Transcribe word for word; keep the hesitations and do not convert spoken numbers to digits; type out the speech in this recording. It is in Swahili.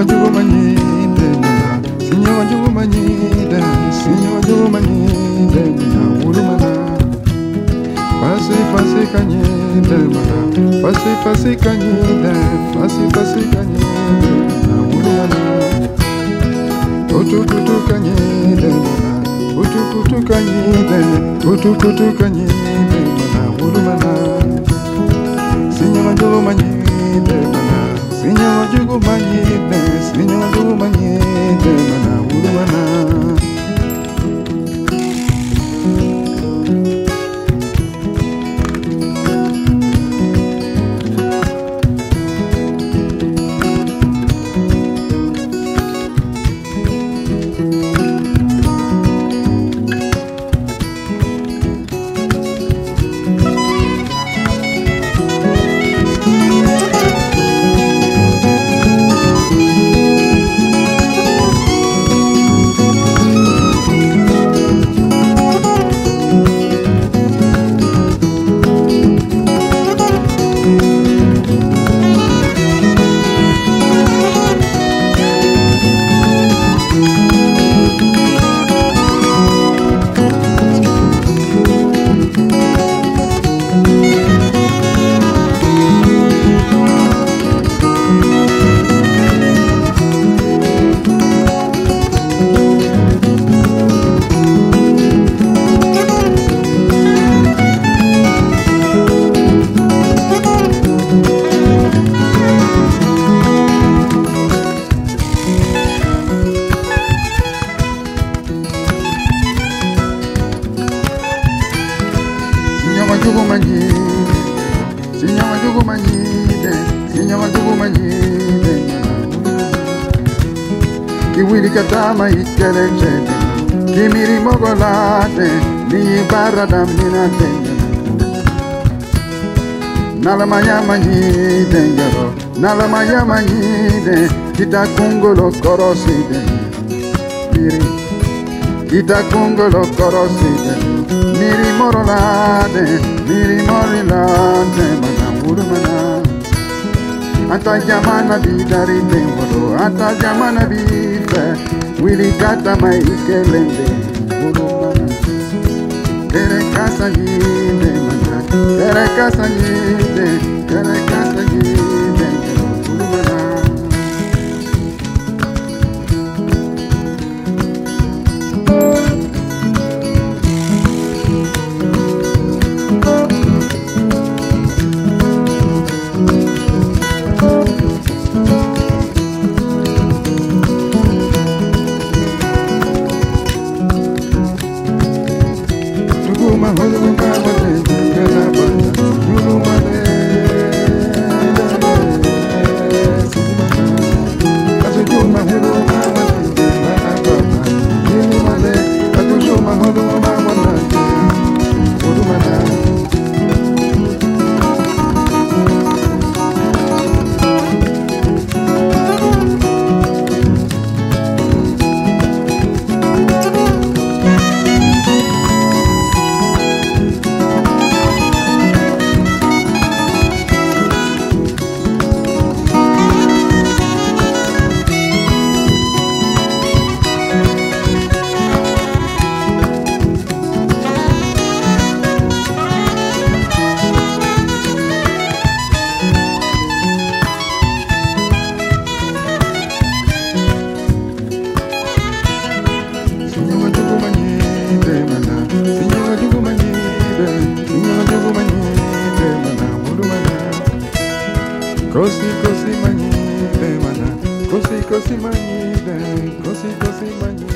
wajugo manyide mana, sinya wajugo manyide, sinya wajugo manyide mana, uru mana. Fasi fasi kanyide mana, fasi fasi kanyide, fasi fasi kanyide mana, uru mana. Kutu kutu kanyide mana, kutu kutu kanyide, kutu kutu kanyide mana, uru mana. Sinya wajugo manyide mana, sinya wajugo manyide, sinya wajugo manyide mana, uru mana. Wajugo manyide, sinya wajugo manyide, sinya wajugo manyide mana. Kiwili katama ikele chede, kimiri mogolate, ni barra daminate. Nala maya manyide ngaro, nala maya manyide, kita kungolo koroside. Kiri, kita kungolo koroside. Miri morolade, miri morilade, mana uru mana. Anta jamana bidari temboro, anta jamana bife, wili kata mai ikelende, uru mana. Tere casa yide mana, tere casa yide, tere casa yide, uru mana. Kosi kosi manyide mana, kosi kosi manyide, kosi kosi manyide.